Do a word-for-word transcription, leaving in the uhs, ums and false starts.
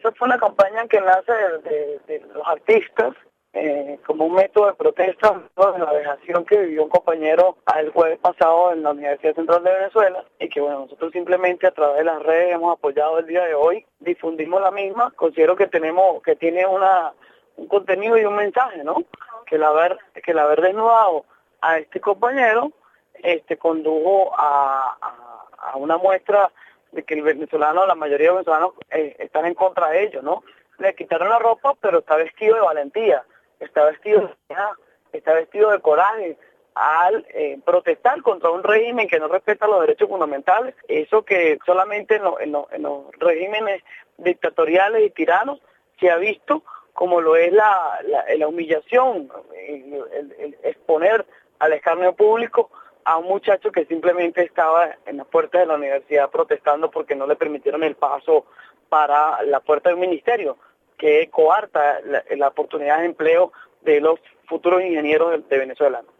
esta fue una campaña que nace de, de, de los artistas eh, como un método de protesta de la vejación que vivió un compañero el jueves pasado en la Universidad Central de Venezuela, y que bueno, nosotros simplemente a través de las redes hemos apoyado el día de hoy, difundimos la misma. Considero que tenemos que tiene una un contenido y un mensaje, ¿no? Que el haber que el haber desnudado a este compañero este condujo a, a, a una muestra de que el venezolano, la mayoría de los venezolanos eh, están en contra de ellos, ¿no? Le quitaron la ropa, pero está vestido de valentía, está vestido de dignidad, está vestido de coraje al eh, protestar contra un régimen que no respeta los derechos fundamentales, eso que solamente en, lo, en, lo, en los regímenes dictatoriales y tiranos se ha visto, como lo es la, la, la humillación, el, el, el exponer al escarnio público a un muchacho que simplemente estaba en las puertas de la universidad protestando porque no le permitieron el paso para la puerta del ministerio, que coarta la, la oportunidad de empleo de los futuros ingenieros de, de Venezuela.